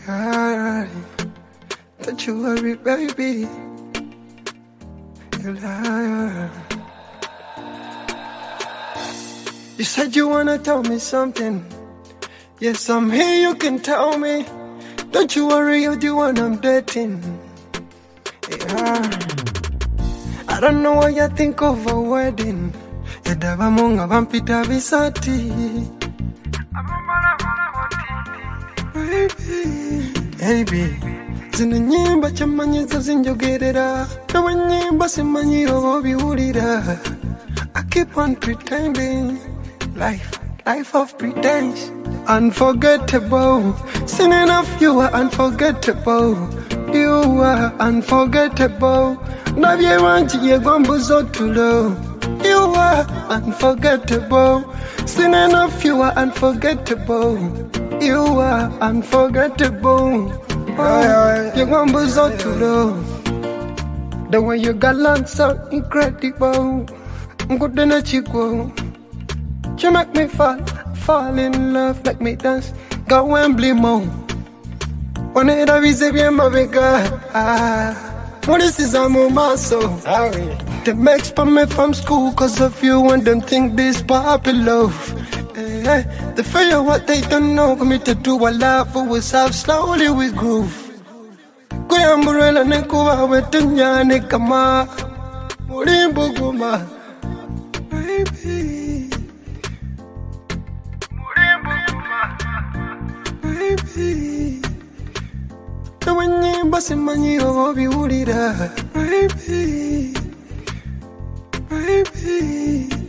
Alright, don't you worry, baby. You liar. You said you wanna tell me something. Yes, I'm here, you can tell me. Don't you worry, you're the one I'm dating. Yeah. I don't know why you think of a wedding. Yadaba munga vampita visati. Baby, zina nyimba chamanyiza zinjogerera. Nawe nyimba simanyiro wobiwulira. I keep on pretending. Life of pretense. Unforgettable. Singing of you are unforgettable. You are unforgettable. Navye wanchi ye gwambuzo tulo. You are unforgettable. Singing of you are unforgettable. You are unforgettable. Oh, you gwambuzo tulo. The way you gallant so incredible. Mkudena chikwo. You make me fall in love, make me dance, go and bleed more. One head of his bien mavega. What is this I'm on my soul? The makes from me from school, cause of you and them think this puppy love. They feel what they don't know, for me to do a lot for ourselves, slowly we groove. Kuyamburela nekuwa wetunya nekama. Murimbo guma. Baby. Baby, nawe nyimba simanyiro wobiwulira. Baby, baby.